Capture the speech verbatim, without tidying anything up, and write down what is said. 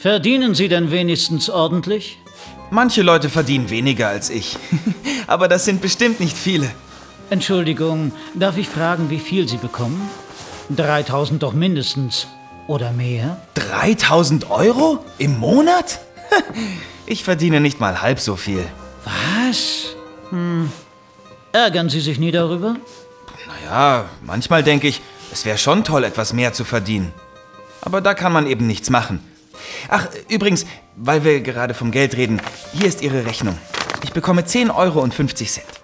Verdienen Sie denn wenigstens ordentlich? Manche Leute verdienen weniger als ich. Aber das sind bestimmt nicht viele. Entschuldigung, darf ich fragen, wie viel Sie bekommen? dreitausend doch mindestens. Oder mehr? dreitausend Euro? Im Monat? Ich verdiene nicht mal halb so viel. Was? Hm. Ärgern Sie sich nie darüber? Naja, manchmal denke ich, es wäre schon toll, etwas mehr zu verdienen. Aber da kann man eben nichts machen. Ach, übrigens, weil wir gerade vom Geld reden, hier ist Ihre Rechnung. Ich bekomme zehn Euro und fünfzig Cent.